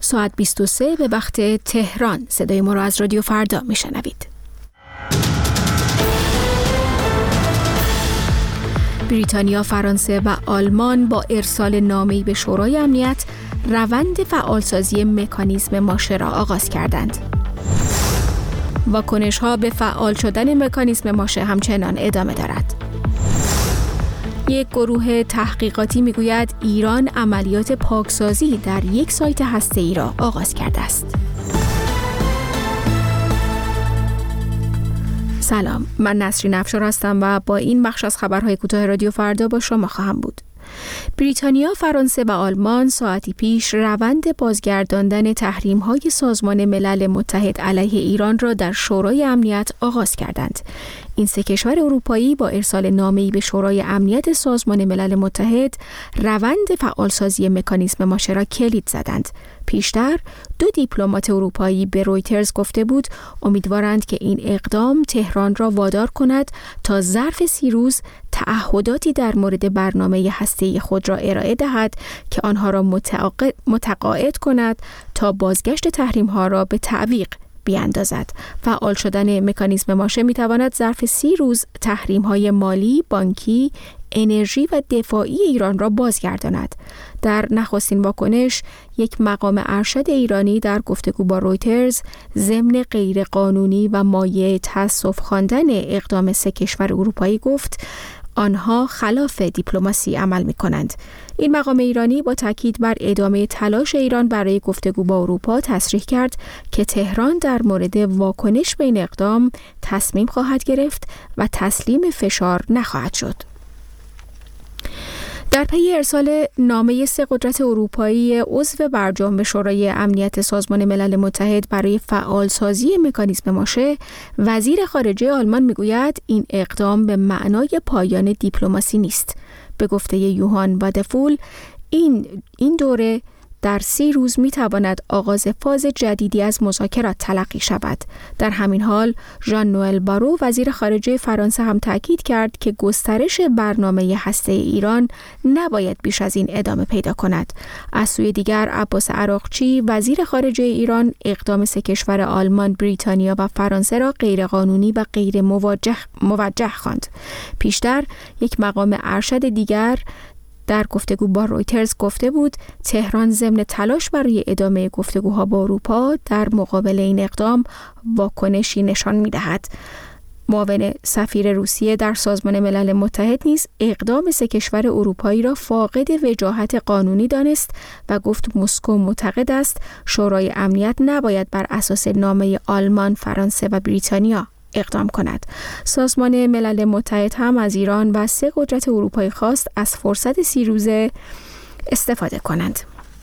ساعت 23 به وقت تهران. صدای ما را از رادیو فردا میشنوید. بریتانیا، فرانسه و آلمان با ارسال نامه‌ای به شورای امنیت روند فعالسازی مکانیزم ماشه را آغاز کردند. واکنش‌ها به فعال شدن مکانیزم ماشه همچنان ادامه دارد. یک گروه تحقیقاتی میگوید ایران عملیات پاکسازی در یک سایت هسته‌ای را آغاز کرده است. سلام، من نسرین افشار هستم و با این بخش از خبرهای کوتاه رادیو فردا با شما خواهم بود. بریتانیا، فرانسه و آلمان ساعتی پیش روند بازگرداندن تحریم‌های سازمان ملل متحد علیه ایران را در شورای امنیت آغاز کردند. این سه کشور اروپایی با ارسال نامه‌ای به شورای امنیت سازمان ملل متحد روند فعالسازی مکانیزم ماشه را کلید زدند. پیشتر 2 دیپلمات اروپایی به رویترز گفته بود امیدوارند که این اقدام تهران را وادار کند تا ظرف 30 روز تعهداتی در مورد برنامه هسته‌ای خود را ارائه دهد که آنها را متقاعد کند تا بازگشت تحریم‌ها را به تعویق بیاندازد. فعال شدن مکانیزم ماشه می‌تواند ظرف 30 روز تحریم‌های مالی، بانکی، انرژی و دفاعی ایران را بازگرداند. در نخستین واکنش، یک مقام ارشد ایرانی در گفتگو با رویترز ضمن غیرقانونی و مایع تأسف خواندن اقدام سه کشور اروپایی گفت آنها خلاف دیپلماسی عمل می‌کنند. این مقام ایرانی با تاکید بر ادامه تلاش ایران برای گفتگو با اروپا تصریح کرد که تهران در مورد واکنش به این اقدام تصمیم خواهد گرفت و تسلیم فشار نخواهد شد. در پی ارسال نامه سه قدرت اروپایی عضو برجام به شورای امنیت سازمان ملل متحد برای فعالسازی مکانیزم ماشه، وزیر خارجه آلمان میگوید این اقدام به معنای پایان دیپلماسی نیست. به گفته یوهان وادفول، این دوره در 30 روز میتواند آغاز فاز جدیدی از مذاکرات تلقی شود. در همین حال ژان نوئل بارو وزیر خارجه فرانسه هم تاکید کرد که گسترش برنامه هسته‌ای ایران نباید بیش از این ادامه پیدا کند. از سوی دیگر عباس عراقچی وزیر خارجه ایران اقدام سه کشور آلمان، بریتانیا و فرانسه را غیرقانونی و غیر موجه خواند. پیشتر یک مقام ارشد دیگر در گفتگو با رویترز گفته بود تهران ضمن تلاش برای ادامه گفتگوها با اروپا در مقابل این اقدام واکنشی نشان می‌دهد. معاون سفیر روسیه در سازمان ملل متحد نیز اقدام سه کشور اروپایی را فاقد وجاهت قانونی دانست و گفت مسکو معتقد است شورای امنیت نباید بر اساس نامه آلمان، فرانسه و بریتانیا اقدام کند. سازمان ملل متحد هم از ایران و سه قدرت اروپایی خواست از فرصت 30 روزه استفاده کنند.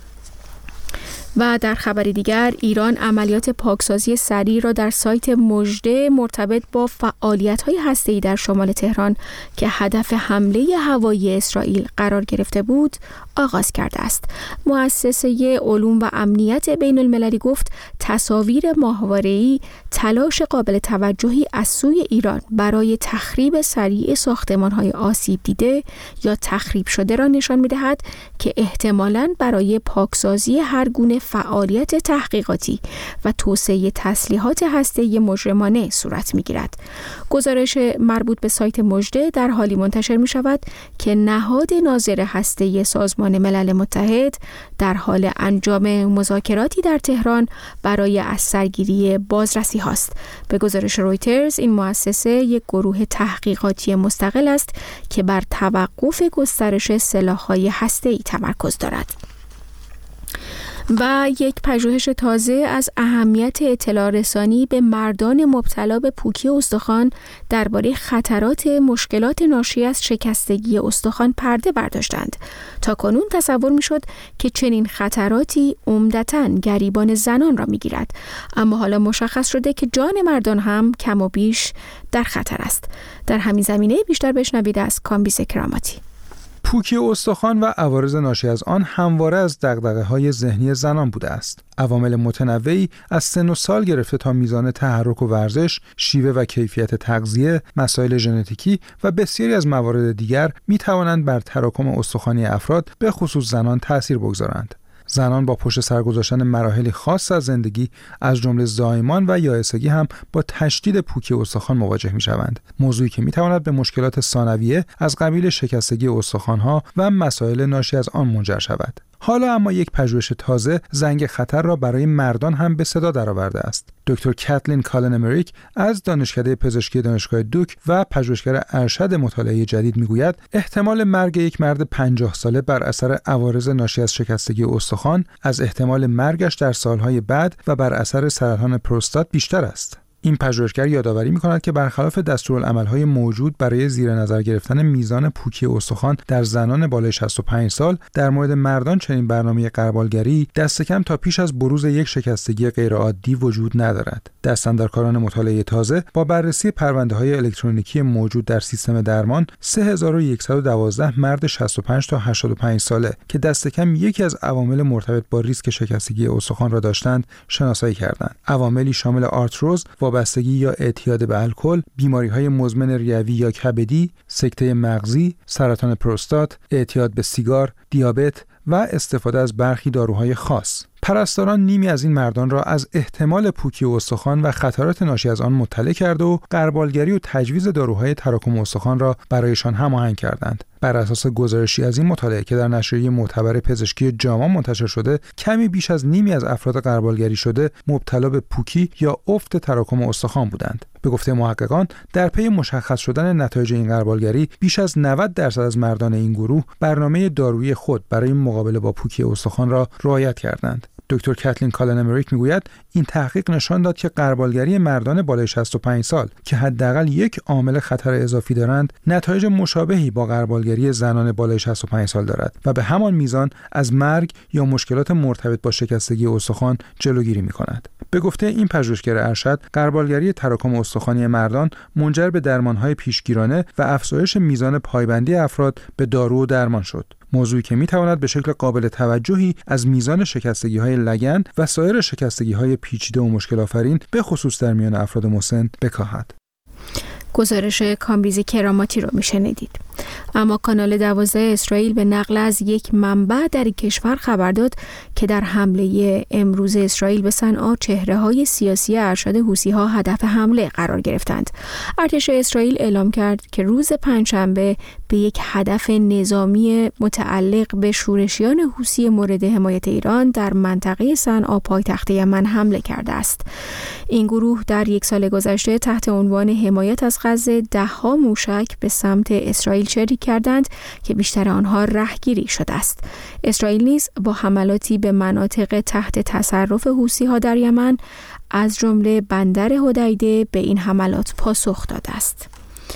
و در خبری دیگر، ایران عملیات پاکسازی سریع را در سایت مژده مرتبط با فعالیت‌های هسته‌ای در شمال تهران که هدف حمله هوایی اسرائیل قرار گرفته بود، آغاز کرده است. مؤسسه علوم و امنیت بین المللی گفت تصاویر ماهواره‌ای تلاش قابل توجهی از سوی ایران برای تخریب سریع ساختمان‌های آسیب دیده یا تخریب شده را نشان می‌دهد که احتمالاً برای پاکسازی هر گونه فعالیت تحقیقاتی و توسعه تسلیحات هسته‌ای مجرمانه صورت می‌گیرد. گزارش مربوط به سایت مژده در حالی منتشر می‌شود که نهاد ناظر هسته‌ای سازمان ملل متحد در حال انجام مذاکراتی در تهران برای از سرگیری بازرسی هاست. به گزارش رویترز، این مؤسسه یک گروه تحقیقاتی مستقل است که بر توقف گسترش سلاح‌های هسته‌ای تمرکز دارد. و یک پژوهش تازه از اهمیت اطلاع رسانی به مردان مبتلا به پوکی استخوان درباره خطرات مشکلات ناشی از شکستگی استخوان پرده برداشتند. تاکنون تصور میشد که چنین خطراتی عمدتاً گریبان زنان را میگیرد، اما حالا مشخص شده که جان مردان هم کم و بیش در خطر است. در همین زمینه بیشتر بشنوید از کامبیز کراماتی. پوکی استخوان و عوارض ناشی از آن همواره از دغدغه‌های ذهنی زنان بوده است. عوامل متنوعی از سن و سال گرفته تا میزان تحرک و ورزش، شیوه و کیفیت تغذیه، مسائل ژنتیکی و بسیاری از موارد دیگر می‌توانند بر تراکم استخوانی افراد به خصوص زنان تأثیر بگذارند. زنان با پشت سر گذاشتن مراحلی خاص از زندگی از جمله زایمان و یائسگی هم با تشدید پوکی استخوان مواجه می‌شوند. موضوعی که می‌تواند به مشکلات ثانویه از قبیل شکستگی استخوان‌ها و مسائل ناشی از آن منجر شود. حالا اما یک پژوهش تازه زنگ خطر را برای مردان هم به صدا درآورده است. دکتر کاتلین کالن امریک از دانشکده پزشکی دانشگاه دوک و پژوهشگر ارشد مطالعه جدید میگوید احتمال مرگ یک مرد 50 ساله بر اثر عوارض ناشی از شکستگی استخوان از احتمال مرگش در سالهای بعد و بر اثر سرطان پروستات بیشتر است. این پژوهشگر یادآوری می‌کند که برخلاف دستورالعمل‌های موجود برای زیر نظر گرفتن میزان پوکی استخوان در زنان بالای 65 سال، در مورد مردان چنین برنامه غربالگری دست کم تا پیش از بروز یک شکستگی غیرعادی وجود ندارد. دستاندرکاران مطالعه تازه با بررسی پرونده‌های الکترونیکی موجود در سیستم درمان 3112 مرد 65 تا 85 ساله که دست کم یکی از عوامل مرتبط با ریسک شکستگی استخوان را داشتند شناسایی کردند. عواملی شامل آرتروز، وابستگی یا اعتیاد به الکل، بیماری‌های مزمن ریوی یا کبدی، سکته مغزی، سرطان پروستات، اعتیاد به سیگار، دیابت و استفاده از برخی داروهای خاص. پرستاران نیمی از این مردان را از احتمال پوکی استخوان و خطرات ناشی از آن مطلع کرد و غربالگری و تجویز داروهای تراکم استخوان را برایشان هماهنگ کردند. بر اساس گزارشی از این مطالعه که در نشریه معتبر پزشکی جاما منتشر شده، کمی بیش از نیمی از افراد غربالگری شده مبتلا به پوکی یا افت تراکم استخوان بودند. به گفته محققان، در پی مشخص شدن نتایج این غربالگری، بیش از 90% از مردان این گروه برنامه دارویی خود برای مقابله با پوکی استخوان را رعایت کردند. دکتر کاتلین کالن امریک میگوید این تحقیق نشان داد که غربالگری مردان بالای 65 سال که حداقل یک عامل خطر اضافی دارند، نتایج مشابهی با غربالگری زنان بالای 65 سال دارد و به همان میزان از مرگ یا مشکلات مرتبط با شکستگی استخوان جلوگیری می‌کند. به گفته این پژوهشگر ارشد، غربالگری تراکم استخوانی مردان منجر به درمان‌های پیشگیرانه و افزایش میزان پایبندی افراد به دارو و درمان شد. موضوعی که میتواند به شکل قابل توجهی از میزان شکستگی‌های لگن و سایر شکستگی‌های پیچیده و مشکل آفرین به خصوص در میان افراد مسن بکاهد. گزارش کامبریز کراماتی رو میشنیدید. اما کانال 12 اسرائیل به نقل از یک منبع در این کشور خبر داد که در حمله امروز اسرائیل به صنعا چهره‌های سیاسی ارشد حوثی‌ها هدف حمله قرار گرفتند. ارتش اسرائیل اعلام کرد که روز پنجشنبه به یک هدف نظامی متعلق به شورشیان حوثی مورد حمایت ایران در منطقه صنعا پایتخت یمن حمله کرده است. این گروه در یک سال گذشته تحت عنوان حمایت از غزه ده‌ها موشک به سمت اسرائیل شلیک کردند که بیشتر آنها رهگیری شده است. اسرائیل نیز با حملاتی به مناطق تحت تصرف حوثی‌ها در یمن از جمله بندر حدیده به این حملات پاسخ داده است.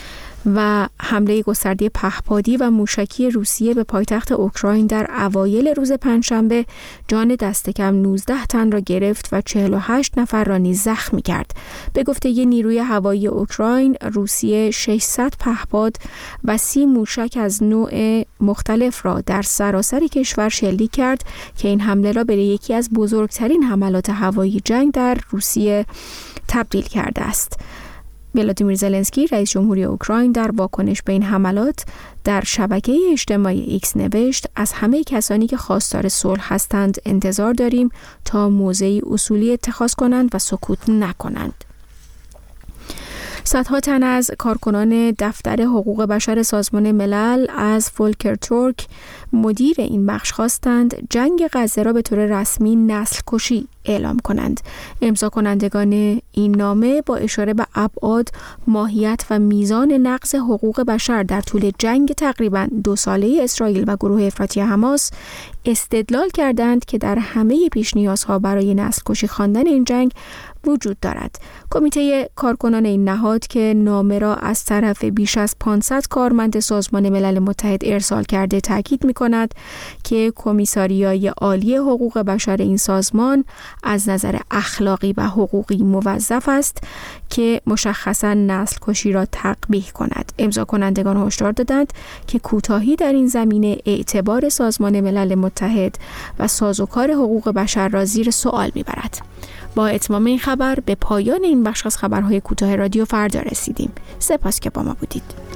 و حمله گسترده پهپادی و موشکی روسیه به پایتخت اوکراین در اوایل روز پنجشنبه جان دست کم 19 تن را گرفت و 48 نفر را نیز زخمی کرد. به گفته نیروی هوایی اوکراین، روسیه 600 پهپاد و 30 موشک از نوع مختلف را در سراسر کشور شلیک کرد که این حمله را به یکی از بزرگترین حملات هوایی جنگ در روسیه تبدیل کرده است. ولادیمیر زلنسکی رئیس جمهوری اوکراین در واکنش به این حملات در شبکه اجتماعی ایکس نوشت: از همه کسانی که خواستار صلح هستند انتظار داریم تا موضعی اصولی اتخاذ کنند و سکوت نکنند. صدها تن از کارکنان دفتر حقوق بشر سازمان ملل از فولکر تورک، مدیر این بخش، خواستند جنگ غزه را به طور رسمی نسل کشی اعلام کنند. امضا کنندگان این نامه با اشاره به ابعاد، ماهیت و میزان نقض حقوق بشر در طول جنگ تقریباً 2 ساله اسرائیل و گروه افراطی حماس استدلال کردند که در همه پیش نیازها برای نسل کشی خواندن این جنگ وجود دارد. کمیته کارکنان این نهاد که نامه را از طرف بیش از 500 کارمند سازمان ملل متحد ارسال کرده تاکید می‌کند که کمیساریای عالی حقوق بشر این سازمان از نظر اخلاقی و حقوقی موظف است که مشخصاً نسل کشی را تقبیح کند. امضا کنندگان هشدار دادند که کوتاهی در این زمینه اعتبار سازمان ملل متحد و سازوکار حقوق بشر را زیر سوال می‌برد. با اتمام این خبر به پایان این بخش از خبرهای کوتاه رادیو فردا رسیدیم. سپاس که با ما بودید.